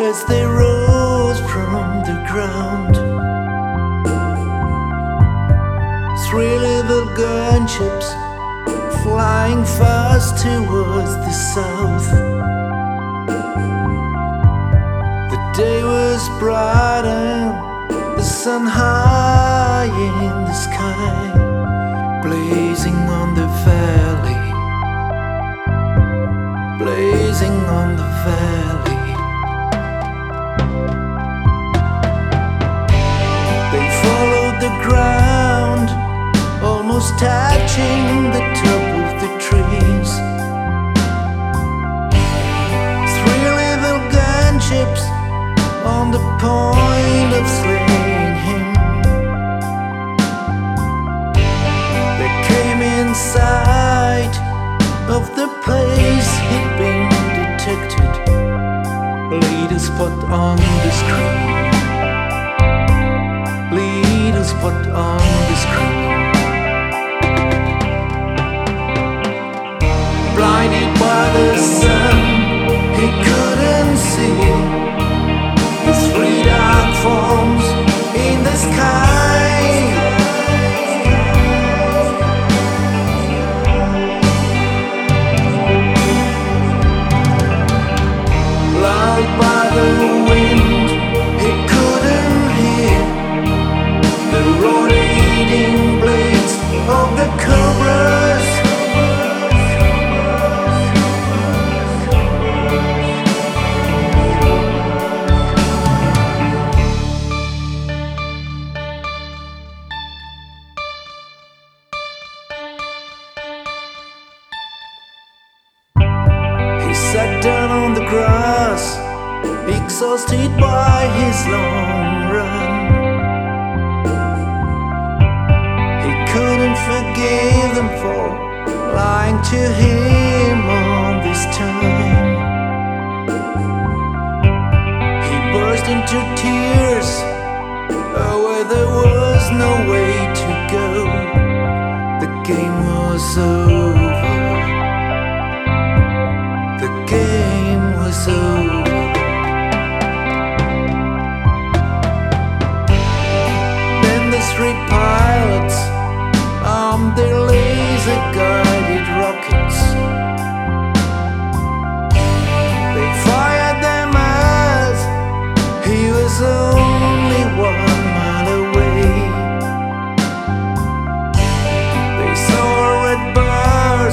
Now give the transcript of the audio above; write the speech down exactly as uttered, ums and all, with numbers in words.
as they rose from the ground. Three little gunships flying fast towards the south. The day was bright and the sun high in the sky, blazing on the valley, blazing on the valley. They followed the ground, almost touching the top of the trees. Three little gunships on the point of slaying him. They came inside of the place he'd been detected. Lead a spot on the screen. Lead a spot on the screen. Blinded by the sun, he couldn't see the three dark forms in the sky. Lulled by the wind, he couldn't hear the rotating blades of the cobras. He sat down on the grass, exhausted by his long run. He couldn't forgive them for lying to him all this time. He burst into tears, oh, where there was no way to go. The game was over. The game was over. Then the three pilots armed their laser-guided rockets. They fired them as he was only one mile away. They saw a red bird